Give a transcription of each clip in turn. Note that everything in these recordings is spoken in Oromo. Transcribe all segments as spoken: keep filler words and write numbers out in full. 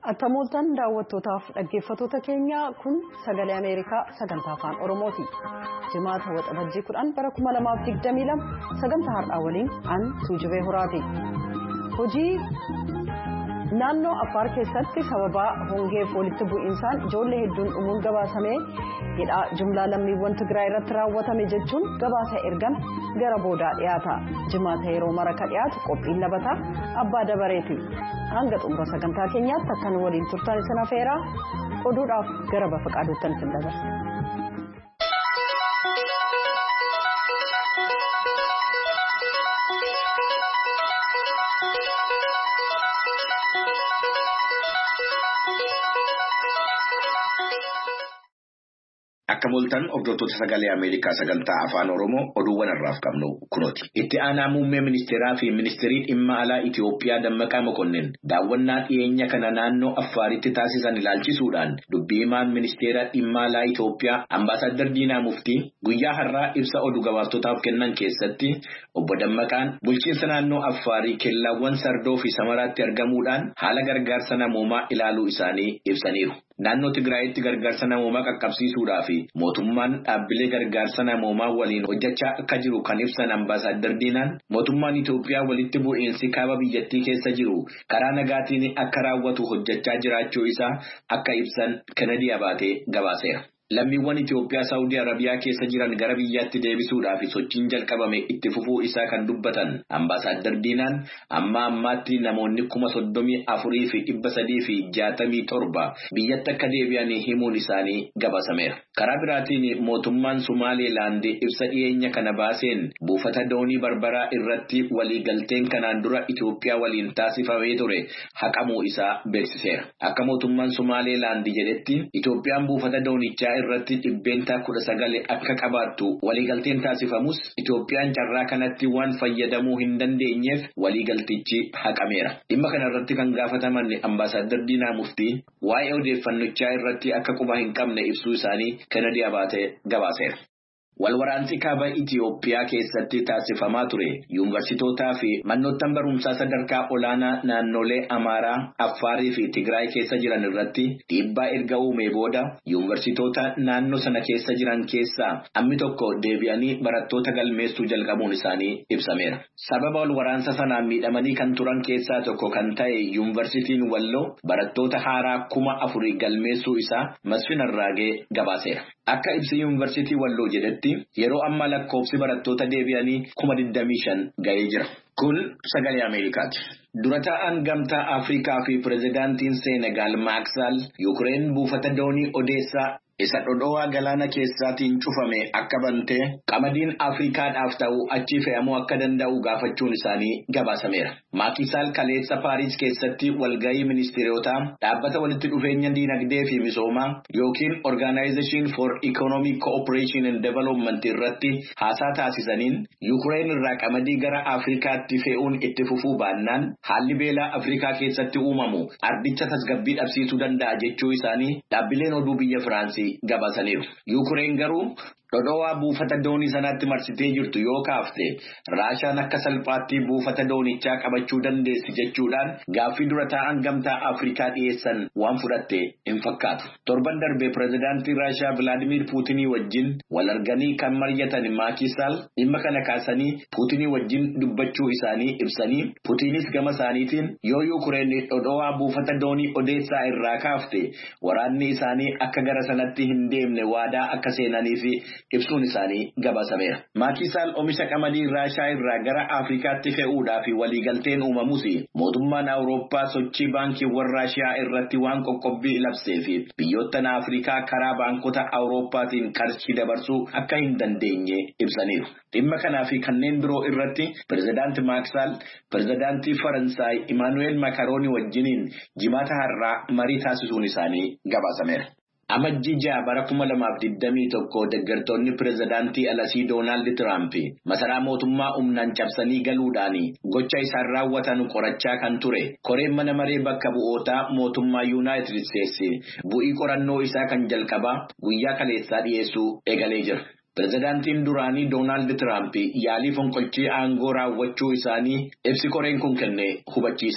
Atamooltaan daawwattootaaf dhaggeeffattoota keenya kun sagalee Ameerikaa sagantaa afaan Oromooti. Jimaata waxabajjii kudhan bara kuma lamaaf digdamii lama sagantaa har'aa waliin an Tuujubee Horaati. Hojii naannoo Affaar keessatti sababa hongeef walitti bu'iinsaan ijoollee hedduun dhumuun gabaasamee hidhaa jumlaa lammiiwwan Tigraay irratti raawwatame jechuun gabaasa ergan gara boodaa dhiyaata. Jimaata yeroo maraka dhiyaatu qophiin labataa abbaa dabareeti. Hanga xumura sagantaa keenyaatti akkan waliin turtan isin afeeraa oduudhaaf gara bafaqaaduuttan isin dabarsa. Akamooltaan hordoftoota sagalee Ameerikaa sagantaa afaan Oromoo oduuwwan irraaf qabnu kunooti. Itti aanaa muummee ministeeraa fi ministeerii dhimma alaa Itiyoophiyaa Dammaqaa Mokonnin daawwannaa dhiyeenya kana naannoo Affaaritti taasisan ilaalchisuudhaan dubbii himaan ministeera dhimma alaa Itiyoophiyaa Ambaasaadder Diinaa Muftii guyyaa har'aa ibsa oduu gabaastootaaf kennan keessatti obbo Dammaqaan bulchiinsa naannoo Affaarii kellaawwan Sardoo fi Samaraatti argamuudhaan haala gargaarsa namoomaa ilaaluu isaanii ibsaniiru. Naannoo Tigraayitti gargaarsa namoomaa qaqqabsiisuudhaa fi mootummaan dhaabbilee gargaarsa namoomaa waliin hojjechaa akka jiru kan ibsan Ambaasaadder Diinaan mootummaan Itoophiyaa walitti bu'iinsi kaaba biyyattii keessa jiru karaa nagaatiin akka raawwatu hojjechaa jiraachuu isaa akka ibsan Kennedy Abaatee gabaaseera. Lammiiwwan Itoophiyaa Saawudii Arabiyaa keessa jiran gara biyyaatti deebisuudhaaf sochiin jalqabame itti fufuu isaa kan dubbatan Ambaasaadder Diinaan amma ammaatti namoonni kuma soddomii afurii fi dhibba sadii fi jaatamii torba biyyatti akka deebi'an himuun isaanii gabaasameera. Karaa biraatiin mootummaan Somaaliilaand ibsa dhiyeenya kana baaseen buufata doonii Barbaraa irratti waliigalteen kanaan dura Itoophiyaa waliin taasifamee ture haqamuu isaa beeksiseera. Akka mootummaan Somaaliilaand jedhetti Itoophiyaan buufata doonichaa irratti dhibbeentaa kudha sagale akka qabaattu waliigalteen taasifamus Itoophiyaan carraa kanatti waan fayyadamuu hin dandeenyeef waliigaltichi haqameera. Dhimma kana irratti kan gaafataman Ambaasaadder Diinaa Muftii waa'ee odeeffannochaa irratti akka quba hin qabne ibsuu isaanii Kennedy Abaatee gabaaseera. Walwaraansi kaaba Itiyoophiyaa keessatti taasifamaa ture yuunivarsiitootaa fi manoottan barumsaa sadarkaa olaanaa naannolee Amaaraa, Affaarii fi Tigraay keessa jiran irratti dhiibbaa erga uumee booda yuunivarsiitoota naannoo sana keessa jiran keessaa ammi tokko deebi'anii barattoota galmeessuu jalqabuun isaanii ibsameera. Sababa walwaraansa sanaan miidhamanii kan turan keessaa tokko kan ta'e yuunivarsiitiin Walloo barattoota haaraa kuma afurii galmeessuu isaa Masfin Arraagee gabaaseera. Akka ibsi yuunivarsiitii Walloo jedhetti yeroo amma lakkoofsi barattoota deebi'anii kuma digdamii shan ga'ee jira. Kun sagalee Ameerikaati. Dura taa'aan gamtaa Afrikaa fi pirezidaantiin Seenegaal Maakisaal Yuukireen buufata doonii Odeessaa isa dhodhowaa galaana keessaatiin cufame akka bantee qamadiin Afrikaadhaaf ta'u achi fe'amuu akka danda'u gaafachuun isaanii gabaasameera. Maakisaal kaleessa Paariis keessatti walgahii ministeerotaa dhaabbata walitti dhufeenya diinagdee fi misoomaa yookiin Organization for Economic Cooperation and Development irratti haasaa taasisaniin Yuukireen irraa qamadii gara Afrikaatti fe'uun itti fufuu baannaan haalli beelaa Afrikaa keessatti uumamu ardicha tasgabbii dhabsiisuu danda'a jechuu isaanii dhaabbileen oduu biyya Firaansii gabaasaniiru. Yuukireen garuu dhodhowaa buufata doonii sanaatti marsitee jirtu yoo kaafte Raashaan akka salphaatti buufata doonichaa qabachuu dandeessi jechuudhaan gaaffii dura taa'an gamtaa Afrikaa dhiyeessan waan fudhatte hin fakkaatu. Torban darbee pirezidaantii Raashaa Vilaadimiir Puutinii wajjin wal arganii kan mari'atan Maakisaal dhimma kana kaasanii Puutinii wajjin dubbachuu isaanii ibsanii Puutinis gama isaaniitiin yoo Yuukireen dhodhowaa buufata doonii Odeessaa irraa kaafte waraanni isaanii akka gara sanatti hin deemne waadaa akka seenanii fi ibsuun isaanii gabaasameera. Maakisaal oomisha qamadii Raashaa irraa gara Afrikaatti fe'uudhaa fi waliigalteen uumamus mootummaan Awurooppaa sochii baankiiwwan Raashaa irratti waan qoqqobbii labsee fi biyyoottan Afrikaa karaa baankota Awurooppaatiin qarshii dabarsuu akka hin dandeenye ibsaniiru. Dhimma kanaa fi kanneen biroo irratti pirezidaanti Maakisaal pirezidaantii Faransaay Imaanu'eel Makaroonii wajjiniin jimaata har'aa marii taasisuun isaanii gabaasameera. Amajjii ja'a bara kuma lamaaf digdamii tokko deeggartoonni pirezidaantii alasii Doonaald Tiraamp masaraa mootummaa humnaan cabsanii galuudhaan gocha isaan raawwatan qorachaa kan ture koreen mana maree bakka bu'ootaa mootummaa Yuunaayitid Isteetsi bu'ii qorannoo isaa kan jalqabaa guyyaa kaleessaa dhiyeessuu eegalee jira. Pirezidaantiin duraanii Doonaald Tiraamp yaalii fonqolchii aangoo raawwachuu isaanii ibsi koreen kun kenne hubachiiseera.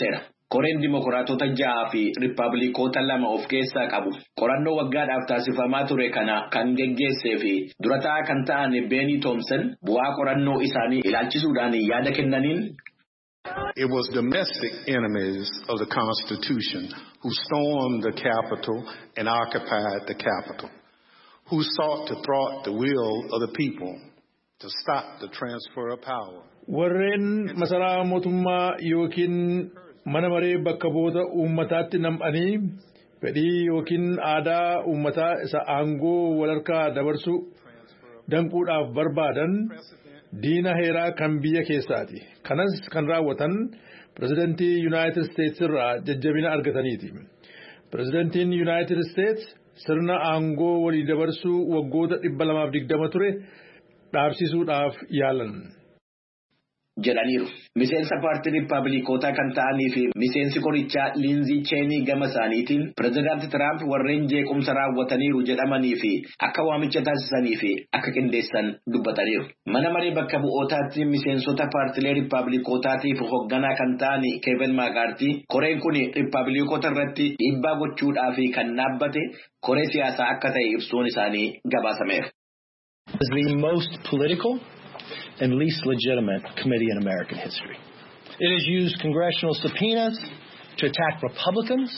Koreen Dimokiraatota ja'a fi Riippaabilikoota lama of keessaa qabu. Qorannoo waggaadhaaf taasifamaa ture kana kan geggeessee fi durataa kan ta'an Benny Thompson bu'aa qorannoo isaanii ilaalchisuudhaan yaada kennaniin. It was domestic enemies of the Constitution who stormed the Capitol and occupied the Capitol, who sought to thwart the will of the people to stop the transfer of power. Warreen masaraa mootummaa yookiin mana maree bakka bu'oota uummataatti nam'anii fedhii yookiin aadaa uummataa isa aangoo walharkaa dabarsu danquudhaaf barbaadan diina heeraa kan biyya keessaati. Kanas kan raawwatan pirezidantii United States irraa jajjabina argataniiti. Pirezidantiin United States sirna aangoo walii dabarsuu waggoota dhibba lamaaf digdama ture dhaabsisuudhaaf yaalan. Jedhaniiru. Miseensa paartii Riippaabilikootaa kan ta'anii fi miseensi qorichaa Liinzii Cheenii gama isaaniitiin pirezidaanti Tiraamp warreen jeequmsa raawwataniiru jedhamanii fi akka waamicha taasisanii fi akka qindeessan dubbataniiru. Mana maree bakka bu'ootaatti miseensota paartilee Riippaabilikootaatiif hoogganaa kan ta'anii Keevin Maakaartii koreen kun Riippaabilikoota irratti dhiibbaa gochuudhaa fi kan dhaabbate koree siyaasaa akka ta'e ibsuun isaanii gabaasameera. The most political and least legitimate committee in American history. It has used congressional subpoenas to attack Republicans.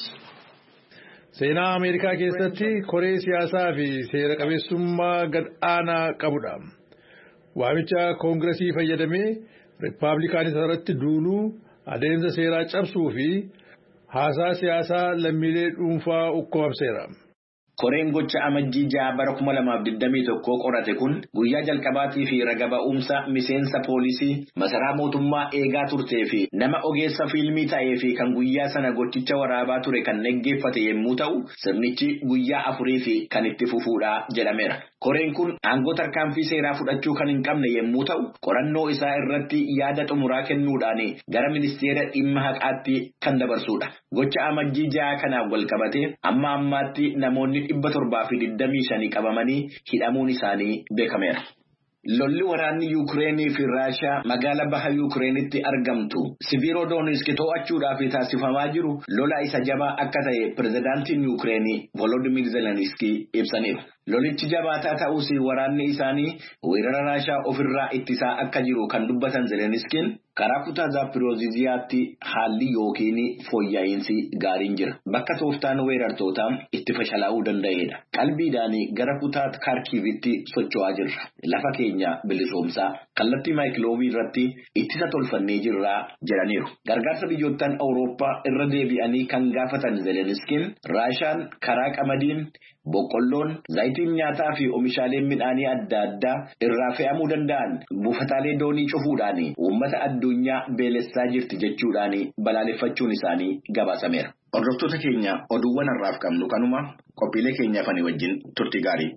Seenaa Ameerikaa keessatti koree siyaasaa fi seera qabeessummaa gad aanaa qabudha. Waamicha koongiresii fayyadamee Riippaabilikaanota irratti duuluu, adeemsa seeraa cabsuu fi haasaa siyaasaa lammiilee dhuunfaa ukkaamseera. Koreen gocha amajjii ja'a bara kuma lamaaf digdamii tokkoo qorate kun guyyaa jalqabaatii fi raga ba'umsa miseensa poolisii masaraa mootummaa eegaa turtee fi nama ogeessa fiilmii ta'ee fi kan guyyaa sana gochicha waraabaa ture kan neggeeffate yommuu ta'u sirnichi guyyaa afurii fi kan itti fufuudha jedhameera. Koreen kun aangoo tarkaanfii seeraa fudhachuu kan hin qabne yommuu ta'u qorannoo isaa irratti yaada xumuraa kennuudhaan gara ministeera dhimma haqaatti kan dabarsuudha. Gocha amajjii ja'a kanaan wal qabatee amma ammaatti namoonni dhibba torbaa fi digdamii shanii qabamanii hidhamuun isaanii beekameera. Lolli waraanni Yuukireenii fi Raashiyaa magaala baha Yuukireenitti argamtu Siviiroodoonis to'achuudhaaf taasifamaa jiru lola isa jabaa akka ta'e pirezidaantiin Yuukireenii Volodymyr Zelensky ibsaniiru. Lolichi jabaataa ta'us waraanni isaanii weerara Raashiyaa ofirraa ittisaa akka jiru kan dubbatan Zelenskiin karaa kutaa Zaapiroozhiyaatti haalli yookiin fooyya'insi gaariin jira. Bakka tooftaan weerartootaa itti fashalaa'uu danda'edha. Qalbiidhaan gara kutaa Kaarkiivitti socho'aa jirra. Lafa keenya bilisoomsaa kallattii maayikiloovii irratti ittisa tolfannee jirraa jedhaniiru. Gargaarsa biyyoottan Awurooppaa irra deebi'anii kan gaafatan Zelenskiin Raashiyaan karaa qamadiin boqqolloon zayitiin nyaataa fi oomishaaleen midhaanii adda addaa irraa fe'amuu danda'an buufataalee doonii cufuudhaan uummata addunyaa beelessaa jirti jechuudhaan balaaleffachuun isaanii gabaasameera. Hordoftoota keenya oduuwwan har'aaf qabnu kanuma qophiilee keenyaaf ani wajjin turtii gaarii.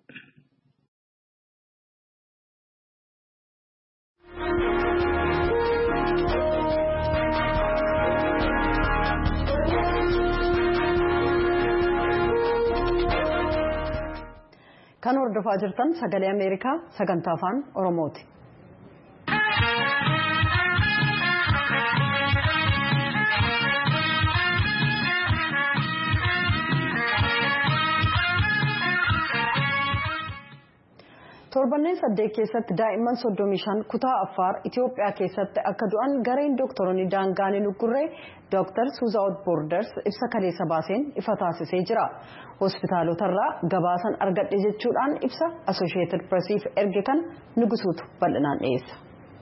Kan hordofaa jirtan sagalee Ameerikaa sagantaa afaan Oromooti. Torbanneen saddeet keessatti daa'imman soddomii shan kutaa Affaar Itoophiyaa keessatti akka du'an gareen doktoroonni daangaan hin uggurre Doctors Without Borders ibsa kaleessa baaseen ifa taasisee jira. Hospitaalotarraa gabaasan argadhe jechuudhaan ibsa Associated Pressiif erge kan nugusuutu bal'inaan dhiyeessa.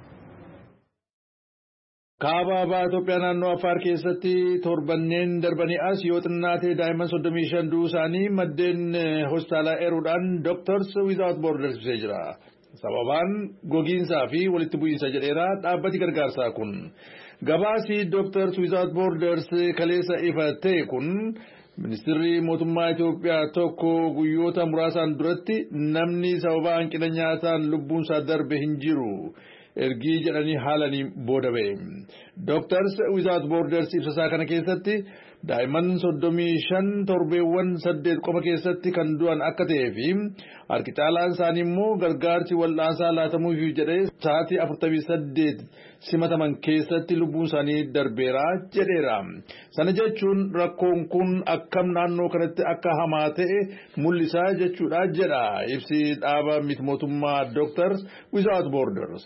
Kaaba baha Itoophiyaa naannoo Affaar keessatti torbanneen darbanii as yoo xinnaatee daa'imman soddomii shan du'uu isaanii maddeen hospitaalaa eeruudhaan Doctors Without Borders ibsee jira. Sababaan gogiinsaa fi walitti bu'iinsa jedheera dhaabbati gargaarsaa kun. Gabaasi Doctors Without Borders kaleessa ifa ta'e kun ministeerri mootummaa Itoophiyaa tokko guyyoota muraasaan duratti namni sababa hanqina nyaataan lubbuunsaa darbe hin jiru. Ergii jedhanii haalanii booda ba'e. Doctors Without Borders ibsasaa kana keessatti daa'imman soddomii shan torbeewwan saddeet qofa keessatti kan du'an akka ta'ee fi harki caalaan isaanii immoo gargaarsi wal'aansaa laatamuuf jedhee sa'aatii afurtamii saddeet simataman keessatti lubbuun isaanii darbeera jedheera. Sana jechuun rakkoon kun akkam naannoo kanatti akka hamaa ta'e mul'isaa jechuudha jedha ibsi dhaaba miti mootummaa Doctors Without Borders.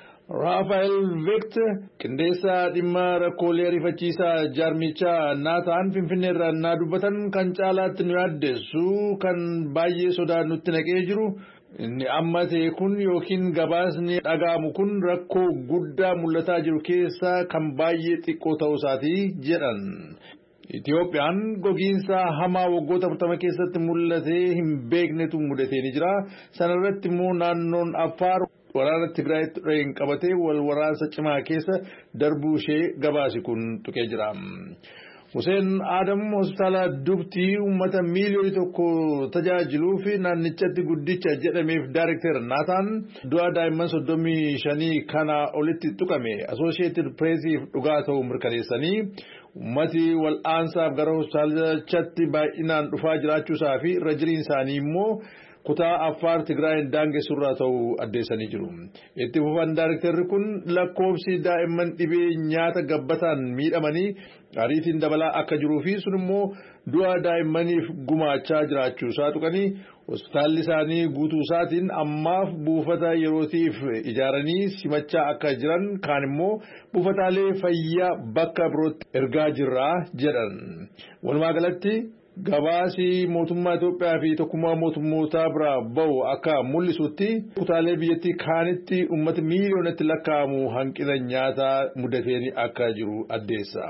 Rafael Vict qindeessaa dhimma rakkoolee ariifachiisaa jaarmichaa naataan finfinneerraa naa dubbatan kan caalaatti nu yaaddeessu kan baay'ee sodaa nutti naqee jiru inni amma ta'e kun yookiin gabaasni dhaga'amu kun rakkoo guddaa mul'ataa jiru keessaa kan baay'ee xiqqoo ta'uu isaatii jedhan. Itiyoophiyaan gogiinsa hamaa waggoota afurtama keessatti mul'atee hin beeknetu mudatee ni jira. Sana irratti immoo naannoon Affaar waraana Tigraayitti dhaheen qabatee wal waraansa cimaa keessa darbuu ishee gabaasi kun tuqee jira. Hussein Adam hospitaala Dubtii uummata miiliyoonii tokko tajaajiluu fi naannichatti guddicha jedhameef daarekteer naataan du'a daa'imman soddomii shanii kana olitti tuqame Associated Pressiif dhugaa ta'uu mirkaneessanii ummati wal'aansaaf gara hospitaalichaatti baay'inaan dhufaa jiraachuusaa fi irra jiriin isaanii immoo kutaa Affaar Tigraayin daangessurraa ta'uu addeessanii jiru. Itti fufan daarekteerri kun lakkoofsi daa'imman dhibee nyaata gabbataan miidhamanii ariitiin dabalaa akka jiruu fi sun immoo du'a daa'immaniif gumaachaa jiraachuusaa tuqanii hospitaalli isaanii guutuu isaatiin ammaaf buufata yerootiif ijaaranii simachaa akka jiran kaan immoo buufataalee fayyaa bakka birootti ergaa jirraa jedhan. Walumaa galatti gabaasi mootummaa Itoophiyaa fi tokkummaa mootummootaa biraa bahu akka mul'isutti kutaalee biyyattii kaanitti uummata miiliyoonatti lakkaa'amu hanqina nyaataa mudateeni akka jiru addeessa.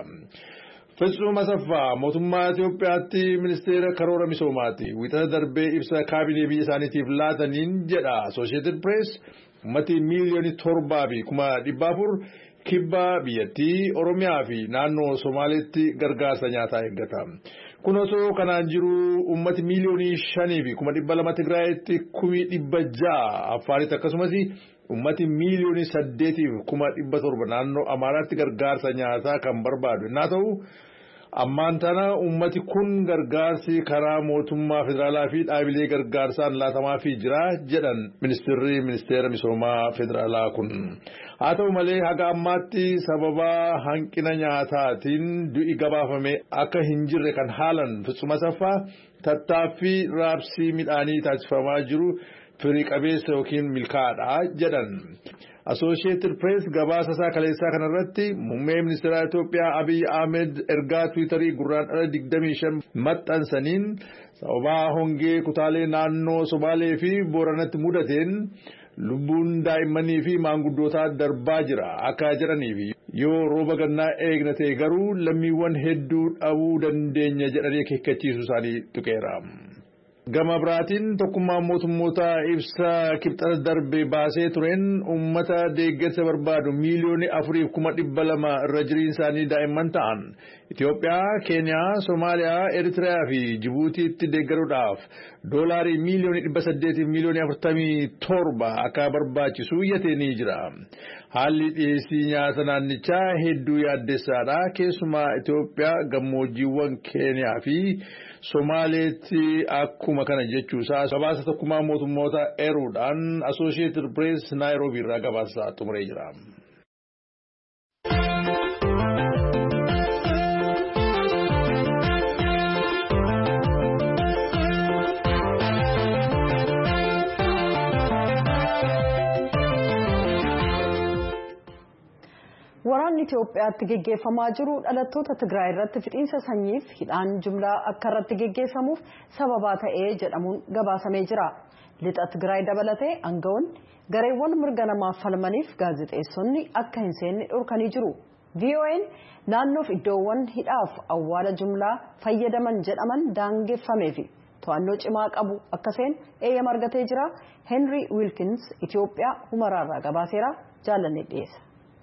Fitsum Asaffaa mootummaa Itoophiyaatti ministeera karoora misoomaati. Wixata darbee ibsa kaabinee biyya isaaniitiif laataniin jedha Associated Press uummati miiliyoonii torbaa fi kuma dhibba afur kibba biyyattii Oromiyaa fi naannoo Somaaleetti gargaarsa nyaataa eeggata. Kun osoo kanaan jiru uummati miiliyoonii shanii fi kuma dhibba lama Tigraayitti kumii dhibba ja'a Affaaritti akkasumas uummati miiliyoonii saddeetiif kuma dhibba torba naannoo Amaaraatti gargaarsa nyaataa kan barbaadu naa ta'u ammaan tana uummati kun gargaarsi karaa mootummaa federaalaa fi dhaabilee gargaarsaan laatamaa fi jira jedhan ministeerri ministeera misoomaa federaalaa kun. Haa ta'u malee haga ammaatti sababa hanqina nyaataatiin du'i gabaafame akka hin jirre kan haalan Fitsum Asaffaa tattaaffii raabsii midhaanii taasifamaa jiru firii qabeessa yookiin milkaa'aadha jedhan. Associated Press gabaasa isaa kaleessaa kanarratti muummee ministeera Itoophiyaa Abiy Ahmed ergaa Tiwiitarii gurraandhala digdamii shan maxxansaniin sababa hongee kutaalee naannoo Somaalee fi Booranatti mudateen lubbuun daa'immanii fi maanguddootaa darbaa jira akka jedhaniif yoo rooba gannaa eegna ta'e garuu lammiiwwan hedduu dhabuu dandeenya jedhanii akeekkachiisuu isaanii tuqeera. Gama biraatiin tokkummaan mootummoota ibsa kibxata darbe baasee tureen uummata deeggarsa barbaadu miiliyoonii afuriif kuma dhibba lama irra jiriin isaanii daa'imman ta'an Itoophiyaa, Keeniyaa, Somaaliyaa, Eritiriyaa fi Jibuutiitti deeggaruudhaaf doolaarii miiliyoonii dhibba saddeetiif miiliyoonii afurtamii torba akka barbaachisu iyyatee ni jira. Haalli dhiyeessii nyaata naannichaa hedduu yaaddessaadha. Keessumaa Itoophiyaa gammoojjiiwwan Keeniyaa fi Somaaleetti akkuma kana jechuusaa gabaasa tokkummaa mootummoota eeruudhaan Associated Press Nairobi irraa gabaasa xumuree jira. Waraanni Itoophiyaatti geggeeffamaa jiru dhalattoota Tigraay irratti fixiinsa sanyiif hidhaan jumlaa akka irratti geggeessamuuf sababaa ta'ee jedhamuun gabaasamee jira. Lixa Tigraay dabalatee aangawoonni gareewwan mirga namaaf falmaniif gaazexeessonni akka hin seenne dhorkanii jiru. V O N naannoof iddoowwan hidhaaf awwaala jumlaa fayyadaman jedhaman daangeffamee fi to'annoo cimaa qabu akka seen eeyyama argatee jira. Henry Wilkins Itoophiyaa humaraarraa gabaaseera jaalannee dhiyeessa.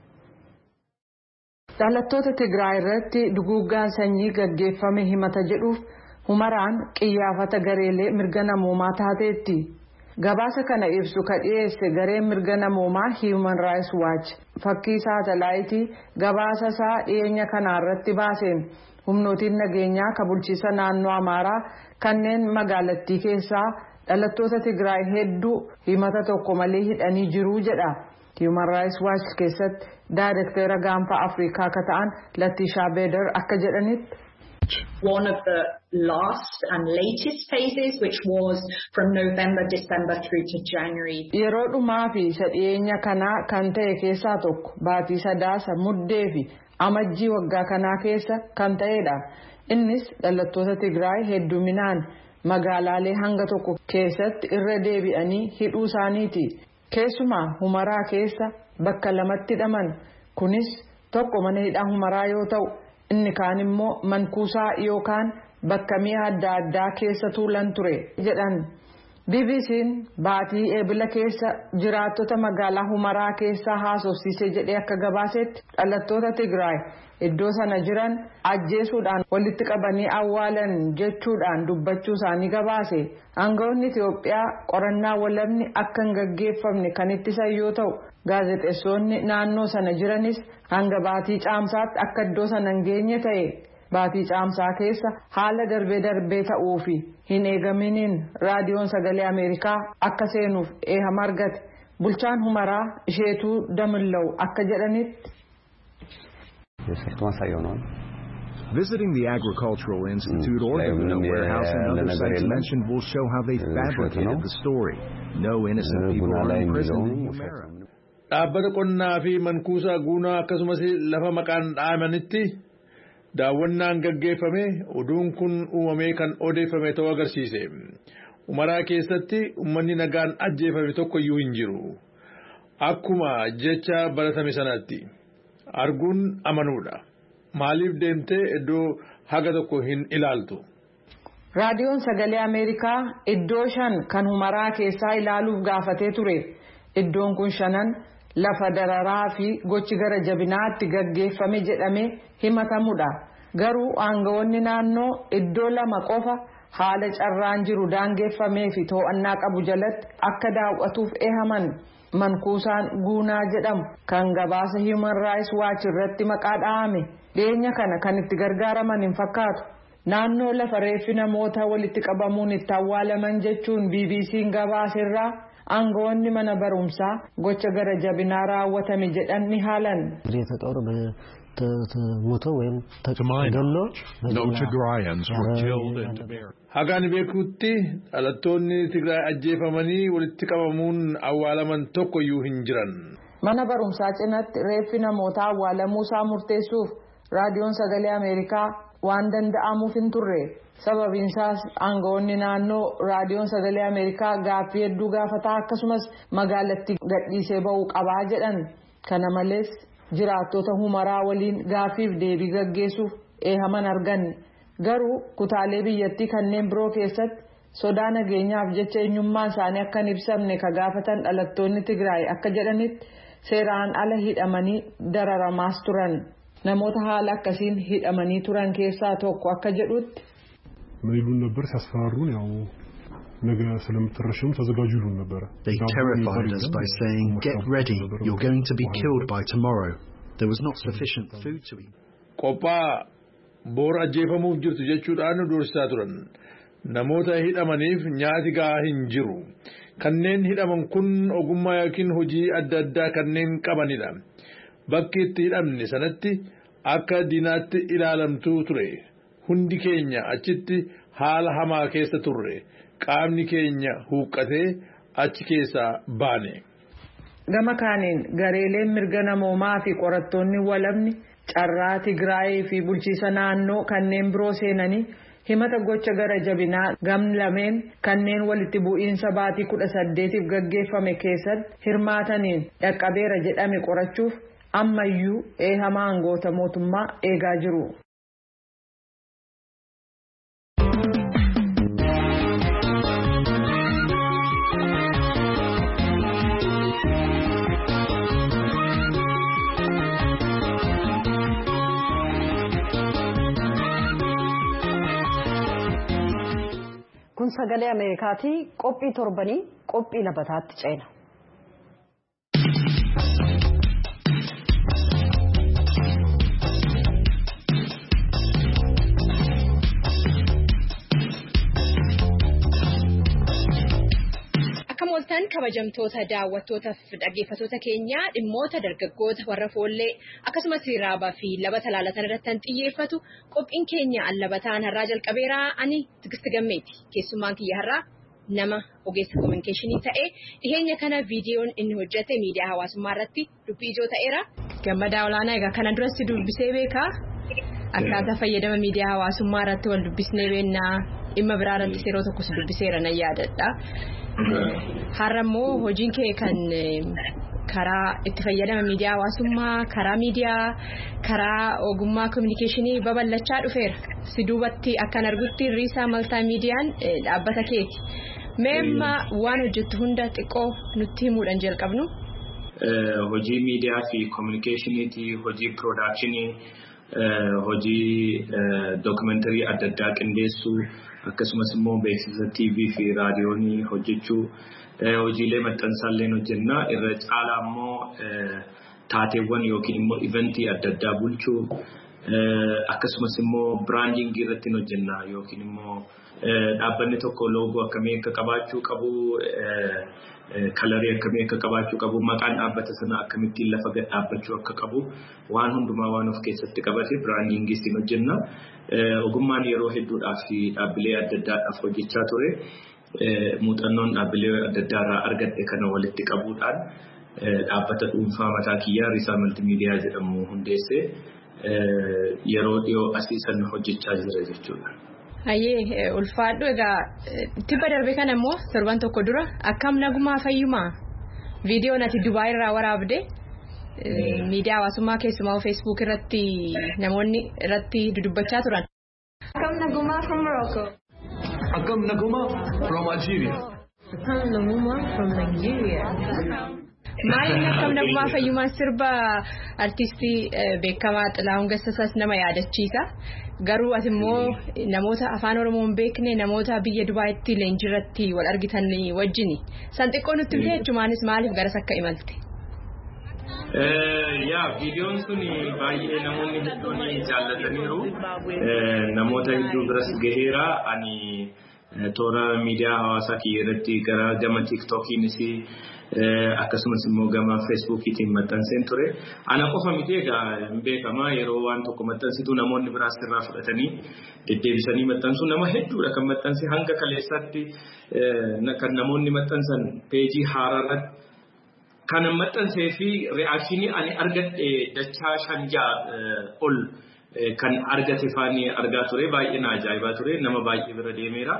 Dhalattoota Tigraay irratti duguuggaan sanyii gaggeeffame himata jedhuuf humaraan qiyyaafata gareelee mirga namoomaa taateetti. Gabaasa kana ibsu ka dhiyeesse gareen mirga namoomaa Human Rights Watch fakkii saatalaayitii gabaasa isaa dhiyeenya kanarratti baaseen humnootiin nageenyaa ka bulchiisa naannoo Amaaraa kanneen magaalattii keessaa dhalattoota Tigraay hedduu himata tokko malee hidhanii jiru jedha. Human Rights Watch keessatti Daayirektara gaanfa Afrikaa ka ta'an Latisha Beder akka jedhanitti. One of the last and latest phases, which was from November, December through to January. Yeroo dhumaa fi sadheenya kanaa kan ta'e keessaa tokko baatii sadaasa muddee fi amajjii waggaa kanaa keessa kan ta'edha. Innis dhalattoota Tigraay hedduminaan magaalaalee hanga tokko keessatti irra deebi'anii hidhuu isaaniiti. Keessumaa Humaraa keessa bakka lamatti hidhaman. Kunis tokko mana hidhaa Humaraa yoo ta'u inni kaan immoo mankuusaa yookaan bakka mi'a adda addaa keessa tuulan ture jedhan. B B C'n baatii eebila keessa jiraattota magaalaa Humaraa keessaa haasofsiise jedhee akka gabaasetti dhalattoota Tigraay iddoo sana jiran ajjeesuudhaan walitti qabanii awwaalan jechuudhaan dubbachuu isaanii gabaase. Aangawoonni Itoophiyaa qorannaa walabni akka hin gaggeeffamne kan ittisan yoo ta'u gaazexeessonni naannoo sana jiranis hanga baatii caamsaatti akka iddoo sana hin geenye ta'e. Baatii caamsaa keessa haala darbee darbee ta'uu fi hin eegaminiin raadiyoon sagalee Ameerikaa akka seenuuf eeyyama argate. Bulchaan Humaraa Isheetuu Damillaw akka jedhanitti. Visiting the Agricultural Institute or the Villa warehouse and other sites mentioned will show how they fabricated the story. No innocent people are imprisoned in Humera. Dhaabbata qonnaa fi mankuusaa guunaa akkasumas lafa maqaan dhaamanitti daawwannaan gaggeeffame oduun kun uumamee kan odeeffame ta'uu agarsiise. Humaraa keessatti uummanni nagaan ajjeefame tokko iyyuu hin jiru. Akkuma jecha baratame sanatti arguun amanuudha. Maaliif deemtee iddoo haga tokko hin ilaaltu? Raadiyoon sagalee Ameerikaa iddoo shan kan Humaraa keessaa ilaaluuf gaafatee ture. Iddoon kun shanan lafa dararaa fi gochi gara jabinaatti gaggeeffame jedhamee himatamudha. Garuu aangawoonni naannoo iddoo lama qofa haala carraan jiru daangeffamee fi to'annaa qabu jalatti akka daawwatuuf eehaman. Mankuusaan guunaa jedhamu kan gabaasa Human Rights Watch irratti maqaa dhahame dhiyeenya kana kan itti gargaaraman hin fakkaatu. Naannoo lafa reeffi namoota walitti qabamuun itti awwaalaman jechuun B B C'n gabaaserraa aangawoonni mana barumsaa gocha gara jabinaa raawwatame jedhan ni haalan. To my knowledge, no Tigrayans were killed and buried. Hagaan beekutti dhalattoonni Tigraay ajjeefamanii walitti qabamuun awwaalaman tokko iyyuu hin jiran. Mana barumsaa cinatti reeffi namootaa awwaalamuu isaa murteessuuf raadiyoon sagalee Ameerikaa waan danda'amuuf hin turre. Sababiin isaas aangawoonni naannoo raadiyoon sagalee Ameerikaa gaaffii hedduu gaafataa akkasumas magaalatti gadhiisee ba'uu qabaa jedhan. Kana malees jiraattota Humaraa waliin gaaffiif deebii gaggeessuuf eehaman arganne. Garuu kutaalee biyyattii kanneen biroo keessatti sodaa nageenyaaf jecha eenyummaan isaanii akka hin ibsamne ka gaafatan dhalattoonni Tigraay akka jedhanitti seeraan ala hidhamanii dararamaas turan. Namoota haala akkasiin hidhamanii turan keessaa tokko akka jedhutti. They terrified us by saying, "Get ready, you're going to be killed by tomorrow." There was not sufficient food to eat. Qophaa boora ajjeefamuuf jirtu jechuudhaan dursisaa turan. Namoota hidhamaniif nyaati gahaa hin jiru. Kanneen hidhaman kun ogummaa yookiin hojii adda addaa kanneen qabanidha. Bakki itti hidhamne sanatti akka diinaatti ilaalamtuu ture. Hundi keenya achitti haala hamaa keessa turre. Qaamni keenya huuqqatee achi keessaa baane. Gama kaaniin gareeleen mirga namoomaa fi qorattoonni walabni carraa Tigraayii fi bulchiisa naannoo kanneen biroo seenanii himata gocha gara jabinaa gam lameen kanneen walitti bu'iinsa baatii kudha saddeetiif gaggeeffame keessatti hirmaataniin dhaqqabeera jedhame qorachuuf ammayyuu eehamaa aangoota mootummaa eegaa jiru. Kun sagalee Ameerikaati qophii torbanii qophii labataatti ceena. Attamoltan kabajamtoota daawwattoota fi dhaggeeffattoota keenya dhimmoota dargaggoota warra foollee akkasumas raabaa fi labata laalatan irratti xiyyeeffatu qophiin keenya allabataan har'aa jalqabeera ani Tigist Gammeeti keessummaan kiyya har'aa nama ogeessa communicationii ta'e dhiheenya kana viidiyoon inni hojjete miidiyaa hawaasummaa irratti dubbii ijoo ta'eera. Gammadaa olaanaa egaa kana duratti dubbisee beekaa akkaataa fayyadama miidiyaa hawaasummaa irratti wal dubbisnee beennaa dhimma biraa irratti yeroo tokko si dubbiseera nan yaadadha. Har'a immoo hojiin kee kan karaa itti fayyadama miidiyaa hawaasummaa karaa miidiyaa karaa ogummaa communicationii babal'achaa dhufeera. Si duubatti akkan argutti Riisaa Maltaa miidiyaan dhaabbata keeti. Meemma waan hojjettu hunda xiqqoo nutti himuudhaan jalqabnu. Hojii miidiyaa fi communicationiiti, hojii productionii, hojii documentary adda addaa qindeessuu akkasumas immoo beeksisa T V fi raadiyoonii hojjechuu hojiilee maxxansaallee hojjennaa irra caalaa immoo taateewwan yookiin immoo eventii adda addaa bulchuu akkasumas immoo branding irratti hojjennaa yookiin immoo dhaabbanni tokko loogoo akkamii akka qabaachuu qabu kalarii akkamii akka qabaachuu qabu maqaan dhaabbata sana akkamittiin lafa gad dhaabbachuu akka qabu waan hundumaa waan of keessatti qabate brandingii siin hojjenna ogummaan yeroo hedduudhaaf fi dhaabbilee adda addaadhaaf hojjechaa ture muuxannoon dhaabbilee adda addaarraa argadhe kana walitti qabuudhaan dhaabbata dhuunfaa mataa kiyyaa Riisaa Maltiimiidiyaa jedhamu hundeessee yeroo dhiyoo asii sana hojjechaa jira jechuudha. Hayyee ulfaadhu egaa tibba darbe kana immoo torban tokko dura akkam nagumaa fayyumaa viidiyoon ati Dubaay irraa waraabde miidiyaa hawaasummaa keessumaa Facebook irratti namoonni irratti dudubbachaa turan. Akkam nagumaa from Morocco. Akkam nagumaa from Algeria. Akkam nagumaa from Nigeria. Maayilli akkam nagumaa fayyumaa sirba artistii beekamaa Xilaahun Gassasas nama yaadachiisa. Garuu ati immoo namoota afaan Oromoo hin beekne namoota biyya Dubaayitti leenjirratti wal argitan wajjini. San xiqqoo nutti himte jechumaanis maaliif garas akka imalte? Yaa viidiyoon sun baay'ee namoonni hedduun jaallataniiru. Namoota hedduu biras gaheera ani toora miidiyaa hawaasaa irratti gara gama TikTokiinis akkasumas immoo gama Facebookiitiin maxxanseen ture. Ana qofa miti egaa beekamaa yeroo waan tokko maxxansitu namoonni biraas irraa fudhatanii deddeebisanii maxxansu nama hedduudha kan maxxanse hanga kaleessaatti kan namoonni maxxansan peejii haaraarratti kan maxxansee fi reakshinii ani argadhe dachaa shanjaa ol kan argate faanii argaa ture baay'ee na ajaa'ibaa ture nama baay'ee bira deemeera.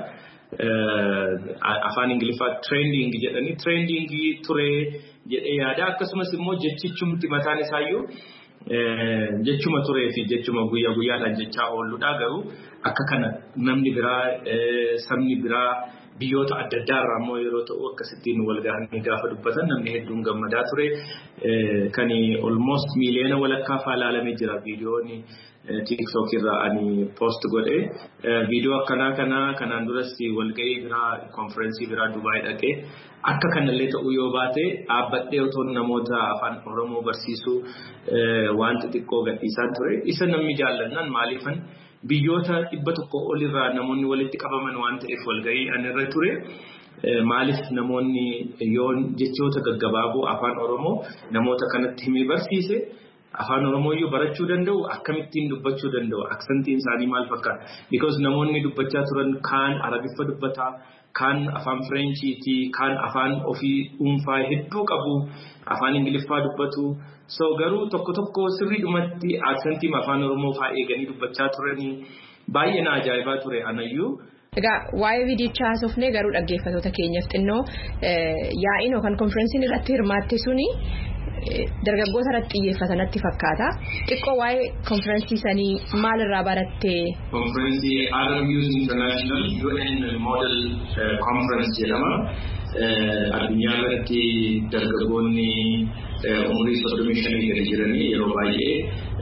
Afaan Ingiliffaa trending jedhanii trending ture jedhee yaada akkasumas immoo jechichumti mataan isaayyuu jechuma turee fi jechuma guyyaa guyyaadhaan jechaa oolluudha garuu akka kana namni biraa sabni biraa biyyoota adda addaa irraa immoo yeroo ta'u akkasittiin wal gahanii gaafa dubbatan namni hedduun gammadaa ture kan almost miiliyoona walakkaa faa ilaalamee jira viidiyoonni TikTok irraa ani post godhe viidiyoo akkanaa kana kanaan duras walgahii biraa konferensii biraa Dubaay dhaqee akka kanallee ta'uu yoo baate dhaabbadhee otoo namoota afaan Oromoo barsiisuu wanta xiqqoo gadhiisaan ture isa namni jaallannaan maaliifan biyyoota dhibba tokko olirraa namoonni walitti qabaman waan ta'eef walgahii anirra ture. Maaliif namoonni yoo jechoota gaggabaaboo afaan Oromoo namoota kanatti himee barsiise afaan Oromoo iyyuu barachuu danda'u akkamittiin dubbachuu danda'u aksantiin isaanii maal fakkaata because namoonni dubbachaa turan kaan Arabiffa dubbataa kaan afaan Frenchiiti kaan afaan ofii dhuunfaa hedduu qabu afaan Ingiliffaa dubbatu so garuu tokko tokko sirriidhumatti aksantiin afaan Oromoo faa eeganii dubbachaa turanii baay'ee na ajaa'ibaa ture anayyuu. Egaa waa'ee viidiyichaa haasofnee garuu dhaggeeffattoota keenyaaf xinnoo yaa'iin yookaan konferensiin irratti hirmaatte suni dargaggoota irratti xiyyeeffatanitti fakkaata. Xiqqoo waa'ee konferensii sanii maalirraa barattee? Konferensii Arab Youth International U N Model Conference jedhama. Addunyaa irratti dargaggoonni umurii soddomii shanii gadi jiranii yeroo baay'ee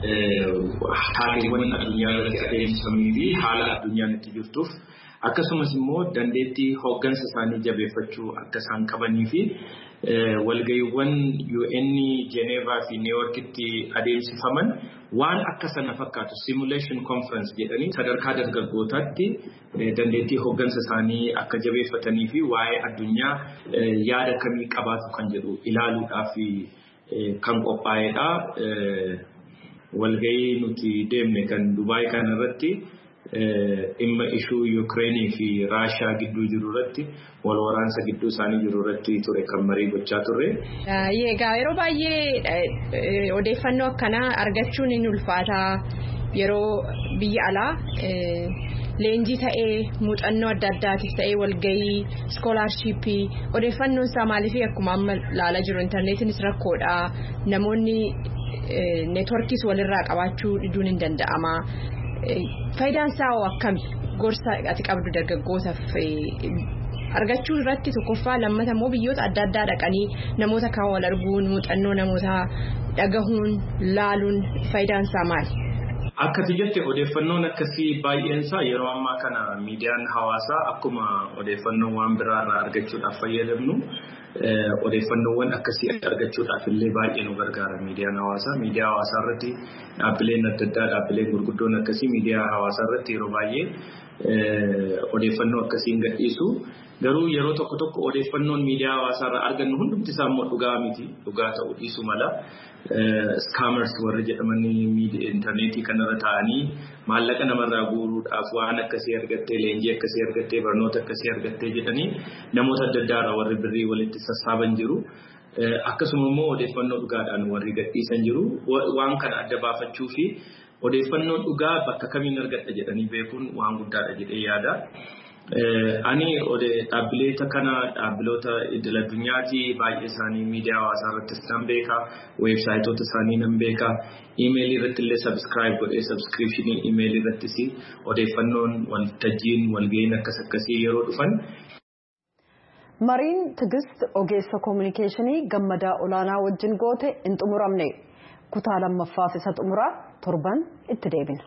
haaliiwwan addunyaa irratti adeemsifamanii fi haala addunyaan itti jirtuuf akkasumas immoo dandeettii hooggansa isaanii jabeeffachuu akka isaan qabanii fi walga'iiwwan U N Geneva fi New Yorkitti adeemsifaman waan akka sana fakkaatu simulation conference jedhanii sadarkaa dargaggootaatti dandeettii hooggansa isaanii akka jabeeffatanii fi waa'ee addunyaa yaada kamii qabaatu kan jedhu ilaaluudhaaf kan qophaa'edha. Walga'ii nuti deemne kan Dubai kan irratti dhimma ishuu Ukraine fi Russia gidduu jiru irratti wal waraansa gidduu isaanii jiru irratti ture kan marii gochaa turre. Egaa yeroo baay'ee odeeffannoo akkanaa argachuun ni ulfaata yeroo biyya alaa leenjii ta'ee muuxannoo adda addaatiif ta'ee walga'ii scholarshipii odeeffannoon isaa maaliif akkuma amma ilaalaa jiru intarneetiinis rakkoodha namoonni networkiis walirraa qabaachuu dhiduun hin danda'ama. Faayidaan isaa akkami gorsa ati qabdu dargaggootaaf argachuu irratti tokkoffaa lammata immoo biyyoota adda addaa dhaqanii namoota kaan wal arguun muuxannoo namoota dhagahuun laaluun faayidaan isaa maali? Akka jette odeeffannoon akkasii baay'een isaa yeroo ammaa kana miidiyaan hawaasaa akkuma odeeffannoo waan biraarraa argachuudhaaf fayyadamnu odeeffannoowwan akkasii argachuudhaaf illee baay'ee nu gargaara miidiyaan hawaasaa. Miidiyaa hawaasaa irratti dhaabbileen adda addaa dhaabbileen gurguddoon akkasii miidiyaa hawaasaa irratti yeroo baay'ee odeeffannoo akkasiin gadhiisu. Garuu yeroo tokko tokko odeeffannoon miidiyaa hawaasaa irraa argannu hundumti isaa immoo dhugaa miti dhugaa ta'uu dhiisu mala. Scammers warra jedhamanii intarneetii kanarra taa'anii maallaqa namarraa guuruudhaaf waan akkasii argattee leenjii akkasii argattee barnoota akkasii argattee jedhanii namoota adda addaarraa warri birrii walitti sassaaban jiru. Akkasuma immoo odeeffannoo dhugaadhaan warri gadhiisan jiru. Waan kana adda baafachuu fi odeeffannoo dhugaa bakka kamiin argadha jedhanii beekuun waan guddaadha jedhee yaada. Ani dhaabbileeta kana dhaabbiloota idil addunyaati baay'ee isaanii miidiyaa hawaasaa irratti nan beeka weebsaayitoota isaanii nan beeka iimeelii irratti illee sabskiraayib godhee sabskiripshinii iimeelii irrattis odeeffannoon waltajjiin walga'iin akkas akkasii yeroo dhufan. Mariin Tigist ogeessa koominikeeshinii gammadaa olaanaa wajjin goote hin xumuramne kutaa lammaffaaf isa xumuraa torban itti deebina.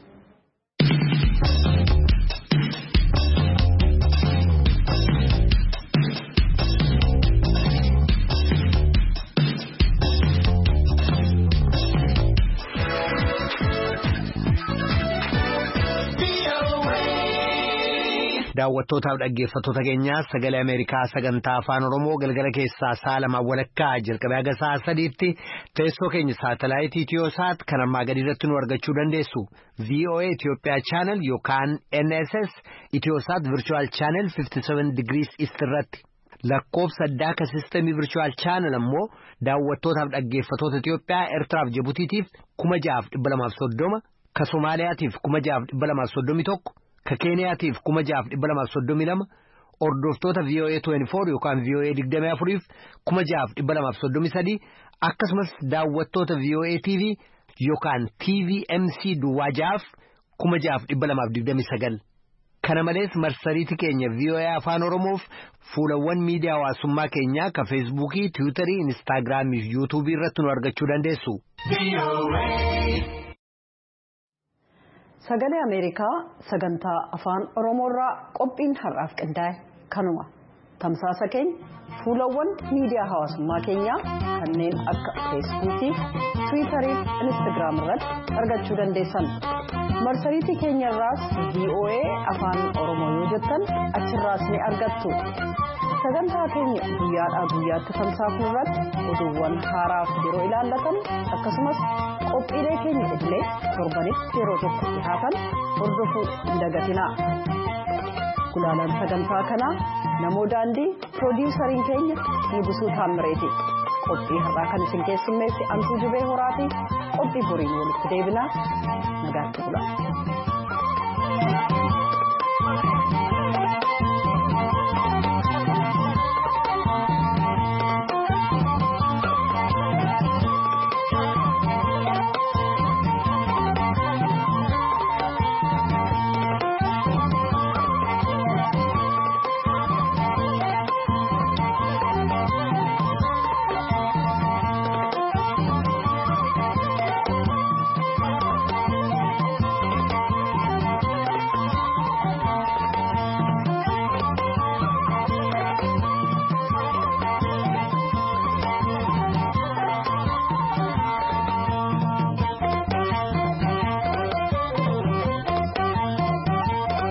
daawwattootaaf dhaggeeffattoota keenyaa sagalee Ameerikaa sagantaa afaan Oromoo galgala keessaa sa'a lama walakkaa jalqabee haga sa'a sadiitti teessoo keenya saatalaayitii Itiyoosaat kan ammaa gadi irratti nu argachuu dandeessu. V O A Itoophiyaa channel yookaan N S S Itiyoosaat virtual channel fifty-seven degrees east irratti. Lakkoofsa addaa ka sistemii virtual channel ammoo daawwattootaaf dhaggeeffattoota Itoophiyaa Eertiraaf Jibutiitiif kuma ja'aaf dhibba lamaaf soddoma ka Somaaliyaatiif kuma ja'aaf dhibba lamaaf soddomii tokko ka Keeniyaatiif kuma ja'aaf dhibba lamaaf soddomii lama hordoftoota V O A twenty-four yookaan V O A digdamii afuriif kuma ja'aaf dhibba lamaaf soddomii sadii akkasumas daawwattoota V O A T V yookaan T V M C duwwaa ja'aaf kuma ja'aaf dhibba lamaaf digdamii sagal. Kana malees marsariitii keenya V O A afaan Oromoof fuulawwan miidiyaa hawaasummaa keenyaa ka Feesbuukii, Tiwiitarii, Inistaagiraamii fi Yuutuubii irratti nu argachuu dandeessu. Sagalee Ameerikaa sagantaa afaan Oromoorraa qophiin har'aaf qindaa'e kanuma. Tamsaasa keenya fuulawwan miidiyaa hawaasummaa keenyaa kanneen akka Feesbuukii, Tiwiitarii fi Inistaagiraam irratti argachuu dandeessan. Marsariitii keenyarraas V O A afaan Oromoo yoo jettan achirraas ni argattu. Sagantaa keenya guyyaadhaa guyyaatti tamsaasnu irratti oduuwwan haaraaf yeroo ilaallatan akkasumas qophiilee keenya idilee torbanitti yeroo tokko dhihaatan hordofuu hin dagatinaa. Gulaalaan sagantaa kanaa namoo daandii piroodiisariin keenya Nugusuu Taammireeti. Qophii har'aa kan isin keessummeessi Antuu Jibee Horaatii qophii boriin walitti deebinaa nagaatti bula.